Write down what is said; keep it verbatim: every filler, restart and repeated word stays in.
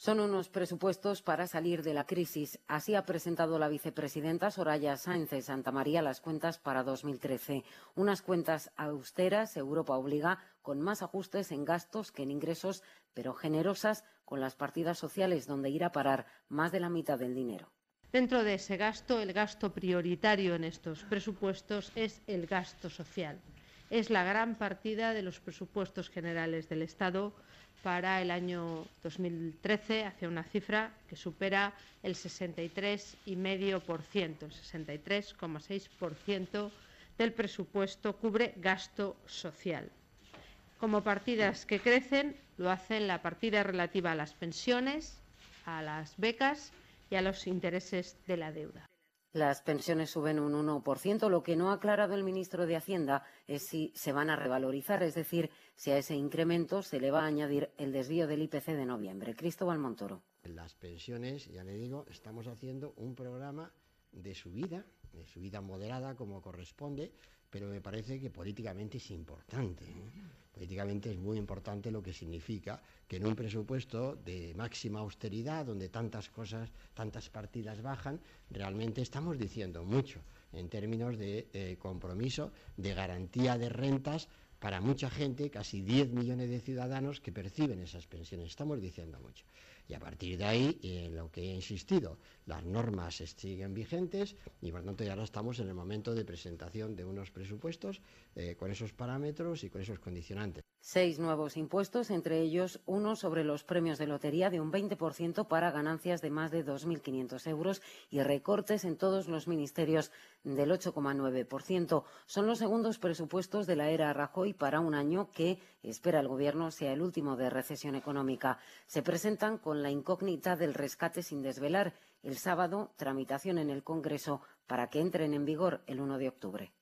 Son unos presupuestos para salir de la crisis. Así ha presentado la vicepresidenta Soraya Sáenz de Santamaría las cuentas para dos mil trece. Unas cuentas austeras, Europa obliga, con más ajustes en gastos que en ingresos, pero generosas con las partidas sociales, donde irá a parar más de la mitad del dinero. Dentro de ese gasto, el gasto prioritario en estos presupuestos es el gasto social. Es la gran partida de los presupuestos generales del Estado para el año dos mil trece, hacia una cifra que supera el sesenta y tres coma cinco por ciento. El sesenta y tres coma seis por ciento del presupuesto cubre gasto social. Como partidas que crecen, lo hacen la partida relativa a las pensiones, a las becas y a los intereses de la deuda. Las pensiones suben un uno por ciento. Lo que no ha aclarado el ministro de Hacienda es si se van a revalorizar, es decir, si a ese incremento se le va a añadir el desvío del I P C de noviembre. Cristóbal Montoro. En las pensiones, ya le digo, estamos haciendo un programa de subida, de subida moderada como corresponde, pero me parece que políticamente es importante, ¿eh? Políticamente es muy importante lo que significa que en un presupuesto de máxima austeridad, donde tantas cosas, tantas partidas bajan, realmente estamos diciendo mucho en términos de eh, compromiso, de garantía de rentas para mucha gente, casi diez millones de ciudadanos que perciben esas pensiones. Estamos diciendo mucho. Y a partir de ahí, en lo que he insistido, las normas siguen vigentes y por tanto ya ahora estamos en el momento de presentación de unos presupuestos eh, con esos parámetros y con esos condicionantes. Seis nuevos impuestos, entre ellos uno sobre los premios de lotería de un veinte por ciento para ganancias de más de dos mil quinientos euros y recortes en todos los ministerios del ocho coma nueve por ciento. Son los segundos presupuestos de la era Rajoy para un año que, espera el Gobierno, sea el último de recesión económica. Se presentan con la incógnita del rescate sin desvelar. El sábado, tramitación en el Congreso para que entren en vigor el uno de octubre.